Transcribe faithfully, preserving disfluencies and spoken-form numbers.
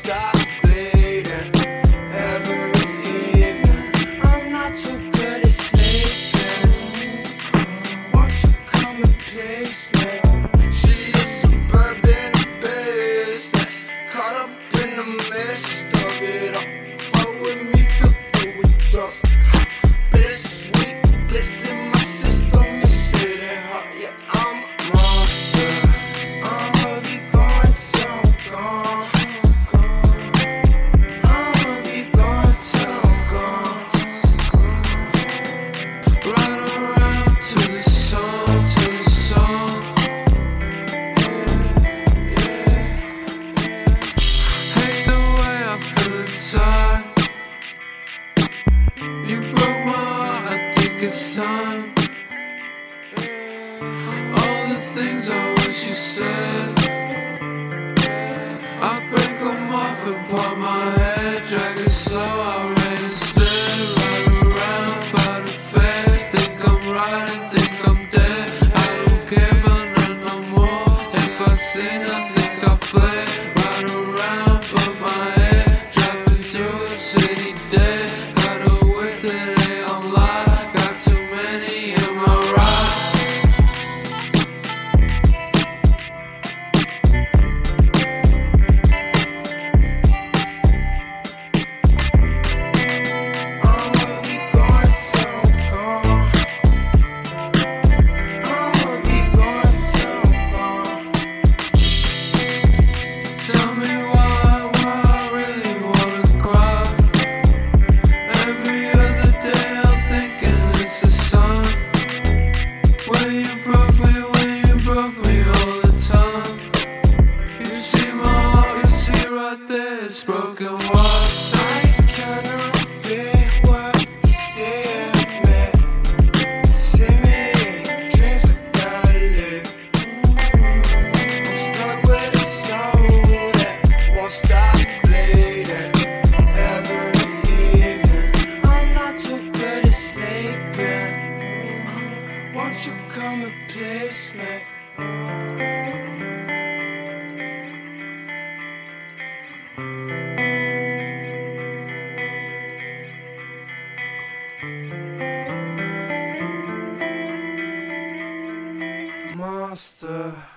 stop bleeding every evening. I'm not too good at sleeping. Won't you come and please me? She is suburban business, caught up in the midst of it all. Fuck with me, feel good with drugs. Bliss, sweet bliss in my system is sitting hot. Yeah, I'm a monster. I'ma be going till I'm gone. I'ma be going till I'm gone. Ride around to the song, to the song. Yeah, yeah, yeah. Hate the way I feel inside. You broke my heart, I think it's time. All the things I wish you said, I break them off and part my head. Drag it slow, I rain instead. Ride around, fight a fade. Think I'm right and think I'm dead. I don't care about none no more. If I sin, I think I play. Ride around, but my head driving through the city dead. Gotta wait today, I'm live. Got too many in my ride. I'ma be going till I'm gone. I'ma be going till I'm gone. Tell me why, why I really wanna cry. Every other day I'm thinking it's the sun. When you broke me, when you broke me all the time. You see my heart, you see right there, it's broken. Why? I cannot be what you see in me. See me in dreams I gotta live. I'm stuck with a soul that won't stop bleeding every evening. I'm not too good at sleeping. Won't you come and please me? Monster.